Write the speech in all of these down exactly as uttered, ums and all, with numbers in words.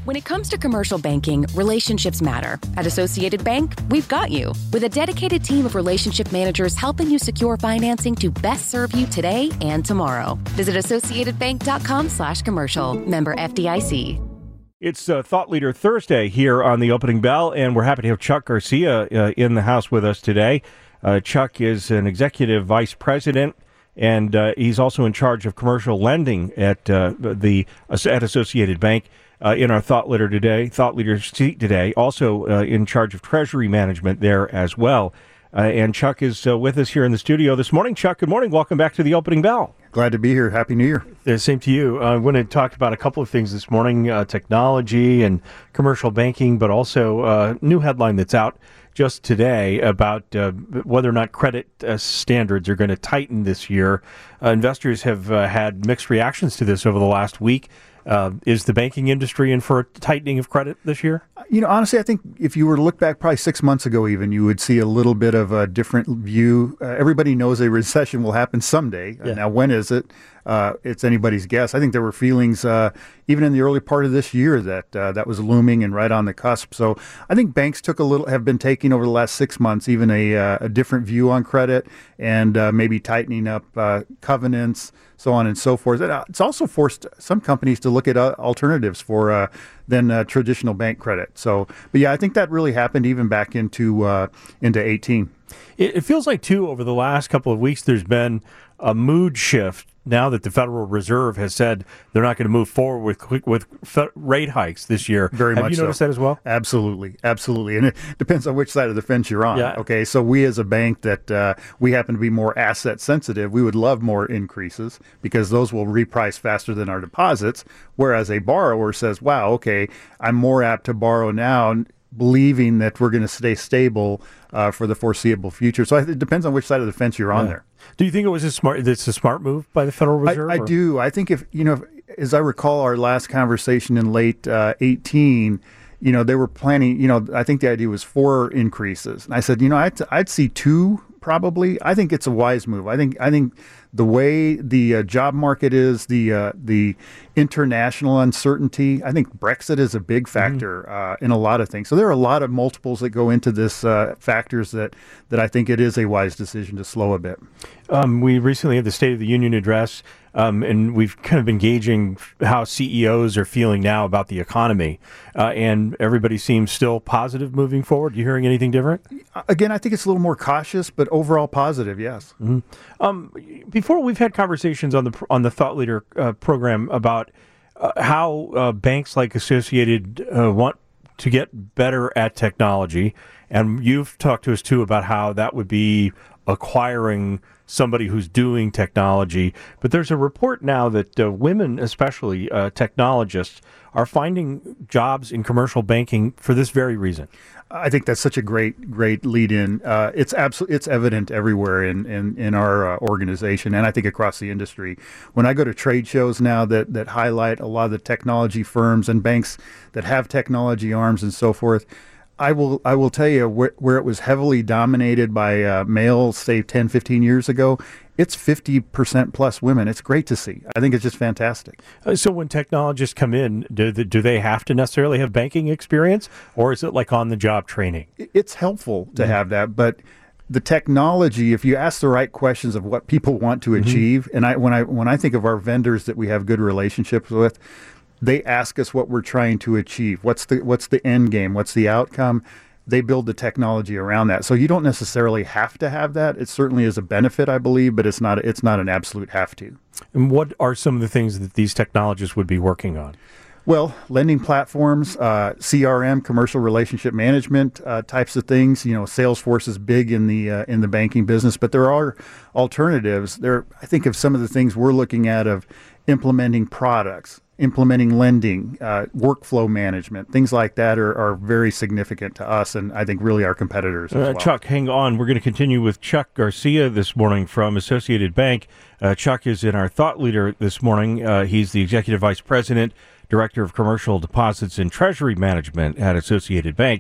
When it comes to commercial banking, relationships matter. At Associated Bank, we've got you. With a dedicated team of relationship managers helping you secure financing to best serve you today and tomorrow. Visit associatedbank.com slash commercial. Member F D I C. It's uh, Thought Leader Thursday here on the Opening Bell, and we're happy to have Chuck Garcia uh, in the house with us today. Uh, Chuck is an executive vice president, and uh, he's also in charge of commercial lending at uh, the at Associated Bank. Uh, in our Thought Leader today, Thought Leader seat today, also uh, in charge of treasury management there as well. Uh, and Chuck is uh, with us here in the studio this morning. Chuck, good morning. Welcome back to the Opening Bell. Glad to be here. Happy New Year. Uh, same to you. Uh, I want to talk about a couple of things this morning, uh, technology and commercial banking, but also a uh, new headline that's out just today about uh, whether or not credit uh, standards are going to tighten this year. Uh, investors have uh, had mixed reactions to this over the last week. Uh, is the banking industry in for a tightening of credit this year? You know, honestly, I think if you were to look back probably six months ago even, you would see a little bit of a different view. Uh, everybody knows a recession will happen someday. Yeah. Uh, now, when is it? Uh, it's anybody's guess. I think there were feelings uh, even in the early part of this year that uh, that was looming and right on the cusp. So I think banks took a little, have been taking over the last six months, even a, uh, a different view on credit and uh, maybe tightening up uh, covenants, so on and so forth. It's also forced some companies to look at uh, alternatives for uh, than uh, traditional bank credit. So, but yeah, I think that really happened even back into uh, into eighteen. It, it feels like, too, over the last couple of weeks, there's been a mood shift now that the Federal Reserve has said they're not going to move forward with with rate hikes this year. Very Have much you noticed so. that as well? Absolutely. Absolutely. And it depends on which side of the fence you're on. Yeah. Okay. So we as a bank that uh, we happen to be more asset sensitive, we would love more increases because those will reprice faster than our deposits. Whereas a borrower says, wow, okay, I'm more apt to borrow now, believing that we're going to stay stable uh, for the foreseeable future. So it depends on which side of the fence you're on Yeah. there. Do you think it was a smart? It's a smart move by the Federal Reserve? I, I do. I think if you know, as I recall our last conversation in late uh, eighteen, you know, they were planning. You know, I think the idea was four increases, and I said, you know, I'd, I'd see two probably. I think it's a wise move. I think I think the way the uh, job market is, the uh, the international uncertainty. I think Brexit is a big factor mm-hmm. uh, in a lot of things. So there are a lot of multiples that go into this uh, factors that that I think it is a wise decision to slow a bit. Um, we recently had the State of the Union address, um, and we've kind of been gauging how C E Os are feeling now about the economy, uh, and everybody seems still positive moving forward. You hearing anything different? Again, I think it's a little more cautious, but overall positive, yes. Mm-hmm. Um, before, we've had conversations on the on the Thought Leader uh, program about uh, how uh, banks like Associated uh, want to get better at technology, and you've talked to us too about how that would be acquiring somebody who's doing technology. But there's a report now that uh, women, especially uh, technologists, are finding jobs in commercial banking for this very reason. I think that's such a great, great lead in. Uh, it's absolutely, it's evident everywhere in, in, in our uh, organization, and I think across the industry. When I go to trade shows now that, that highlight a lot of the technology firms and banks that have technology arms and so forth, I will I will tell you where, where it was heavily dominated by uh, males, say ten, fifteen years ago, it's fifty percent plus women. It's great to see. I think it's just fantastic. Uh, so when technologists come in, do, the, do they have to necessarily have banking experience, or is it like on-the-job training? It's helpful to mm-hmm. have that, but the technology, if you ask the right questions of what people want to mm-hmm. achieve, and I when I when I think of our vendors that we have good relationships with, they ask us what we're trying to achieve. What's the what's the end game? What's the outcome? They build the technology around that. So you don't necessarily have to have that. It certainly is a benefit, I believe, but it's not it's not an absolute have to. And what are some of the things that these technologists would be working on? Well, lending platforms, uh, C R M, commercial relationship management uh, types of things. You know, Salesforce is big in the uh, in the banking business, but there are alternatives. There, I think of some of the things we're looking at of implementing products, implementing lending, uh, workflow management, things like that are, are very significant to us and I think really our competitors as uh, well. Chuck, hang on. We're going to continue with Chuck Garcia this morning from Associated Bank. Uh, Chuck is in our Thought Leader this morning. Uh, he's the Executive Vice President, Director of Commercial Deposits and Treasury Management at Associated Bank.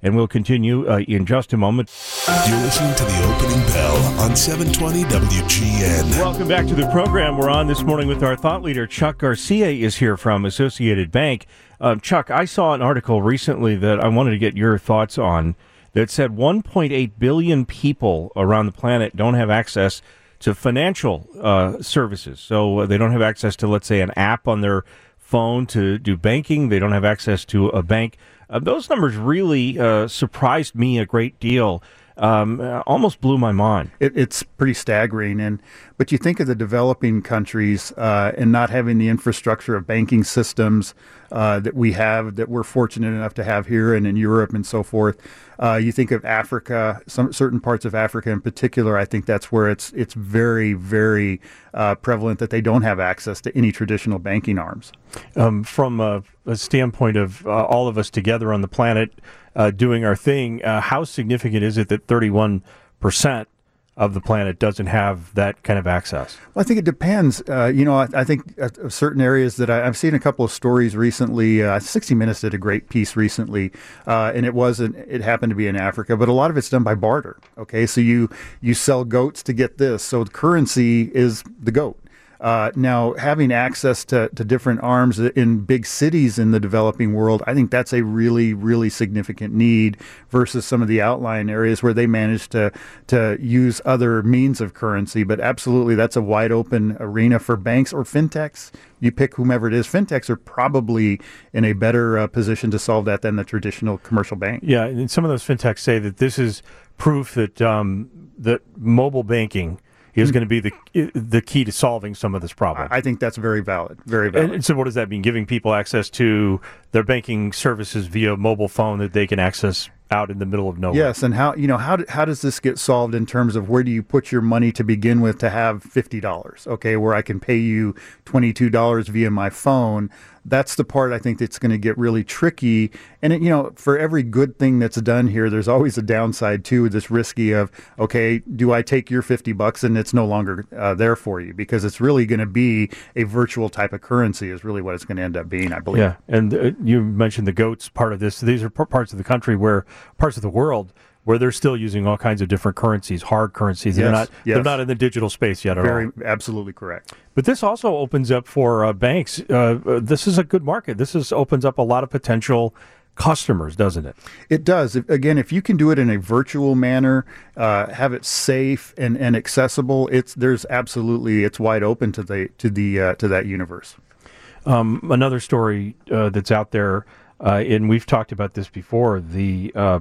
and we'll continue uh, in just a moment. You're listening to The Opening Bell on seven twenty W G N. Welcome back to the program. We're on this morning with our thought leader. Chuck Garcia is here from Associated Bank. Um, Chuck, I saw an article recently that I wanted to get your thoughts on that said one point eight billion people around the planet don't have access to financial uh, services. So they don't have access to, let's say, an app on their phone to do banking. They don't have access to a bank. Uh, those numbers really uh, surprised me a great deal. Um, almost blew my mind. It, it's pretty staggering. And but you think of the developing countries uh, and not having the infrastructure of banking systems uh, that we have, that we're fortunate enough to have here and in Europe and so forth. Uh, you think of Africa, some certain parts of Africa in particular. I think that's where it's it's very, very uh, prevalent that they don't have access to any traditional banking arms. Um, from a, a standpoint of uh, all of us together on the planet uh, doing our thing, uh, how significant is it that thirty-one percent of the planet doesn't have that kind of access? Well, I think it depends. Uh, you know, I, I think uh, certain areas that I, I've seen a couple of stories recently. Uh, sixty minutes did a great piece recently, uh, and it wasn't. It happened to be in Africa, but a lot of it's done by barter. Okay, so you you sell goats to get this. So the currency is the goat. Uh, now, having access to, to different arms in big cities in the developing world, I think that's a really, really significant need versus some of the outlying areas where they manage to to use other means of currency. But absolutely, that's a wide open arena for banks or fintechs. You pick whomever it is. Fintechs are probably in a better uh, position to solve that than the traditional commercial bank. Yeah, and some of those fintechs say that this is proof that um, that mobile banking is going to be the the key to solving some of this problem. I think that's very valid, very valid. And so what does that mean? Giving people access to their banking services via mobile phone that they can access out in the middle of nowhere. Yes, and how you know how do, how does this get solved in terms of where do you put your money to begin with to have fifty dollars, okay, where I can pay you twenty-two dollars via my phone? That's the part I think that's going to get really tricky. And, it, you know, for every good thing that's done here, there's always a downside, too, this risky of, okay, do I take your fifty bucks and it's no longer uh, there for you? Because it's really going to be a virtual type of currency is really what it's going to end up being, I believe. Yeah, and uh, you mentioned the goats part of this. These are p- parts of the country where, parts of the world where they're still using all kinds of different currencies, hard currencies. They're Yes, not yes. they're not in the digital space yet at Very, all. absolutely correct. But this also opens up for uh, banks. Uh, uh, this is a good market. This is opens up a lot of potential customers, doesn't it? It does. If, again, if you can do it in a virtual manner, uh, have it safe and, and accessible, it's there's absolutely it's wide open to the to the uh, to that universe. Um, another story uh, that's out there, uh, and we've talked about this before. The uh,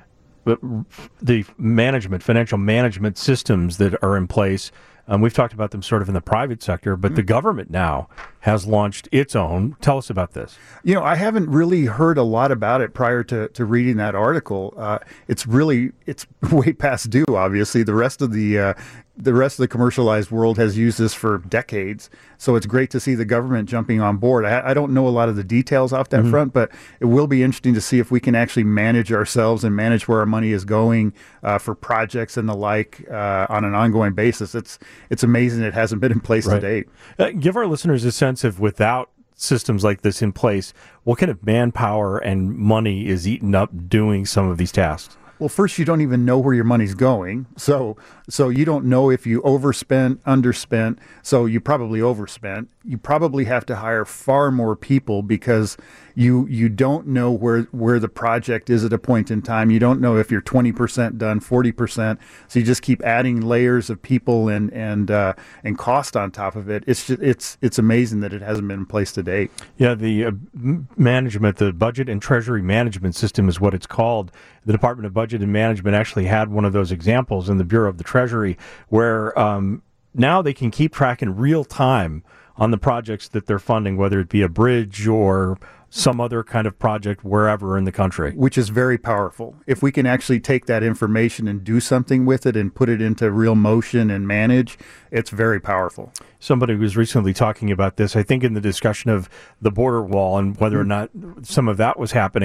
the management, financial management systems that are in place. Um, we've talked about them sort of in the private sector, but mm-hmm. the government now has launched its own. Tell us about this. You know, I haven't really heard a lot about it prior to, to reading that article. Uh, it's really, it's way past due, obviously. The rest of the uh, the rest of the commercialized world has used this for decades. So it's great to see the government jumping on board. I, I don't know a lot of the details off that mm-hmm. front, but it will be interesting to see if we can actually manage ourselves and manage where our money is going uh, for projects and the like uh, on an ongoing basis. It's it's amazing it hasn't been in place right. to date. Uh, give our listeners a sense of, without systems like this in place, what kind of manpower and money is eaten up doing some of these tasks? Well, first, you don't even know where your money's going. So so you don't know if you overspent, underspent. So you probably overspent. You probably have to hire far more people because you you don't know where, where the project is at a point in time. You don't know if you're twenty percent done, forty percent. So you just keep adding layers of people and and uh, and cost on top of it. It's just, it's it's amazing that it hasn't been in place to date. Yeah, the uh, management, the budget and treasury management system is what it's called. The Department of Budget and Management actually had one of those examples in the Bureau of the Treasury where um, now they can keep track in real time on the projects that they're funding, whether it be a bridge or some other kind of project wherever in the country. Which is very powerful. If we can actually take that information and do something with it and put it into real motion and manage, it's very powerful. Somebody was recently talking about this, I think in the discussion of the border wall and whether or not some of that was happening,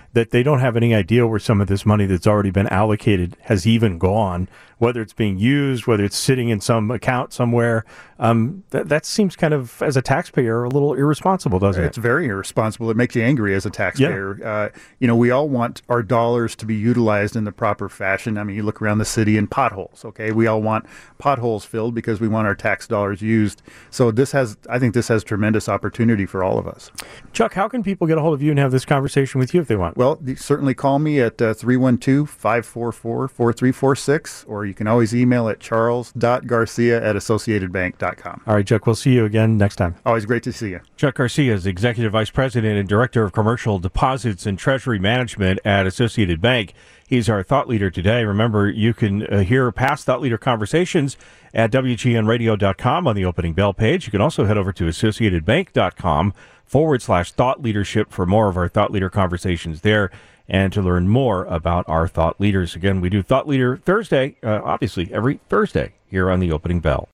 that they don't have any idea where some of this money that's already been allocated has even gone, whether it's being used, whether it's sitting in some account somewhere. Um, that, that seems kind of, as a taxpayer, a little irresponsible, doesn't It's it? very irresponsible. It makes you angry as a taxpayer. Yeah. Uh, you know, we all want our dollars to be utilized in the proper fashion. I mean, you look around the city and potholes, okay? We all want potholes filled because we want our tax dollars used. So this has, I think this has tremendous opportunity for all of us. Chuck, how can people get a hold of you and have this conversation with you if they want? Well, certainly call me at uh, three one two, five four four, four three four six, or you can always email at charles dot garcia at associated bank dot com. All right, Chuck, we'll see you again next time. Always great to see you. Chuck Garcia is Executive Vice President and Director of Commercial Deposits and Treasury Management at Associated Bank. He's our thought leader today. Remember, you can uh, hear past thought leader conversations at W G N radio dot com on the opening bell page. You can also head over to associated bank dot com forward slash thought leadership for more of our thought leader conversations there and to learn more about our thought leaders. Again, we do Thought Leader Thursday, uh, obviously every Thursday here on the opening bell.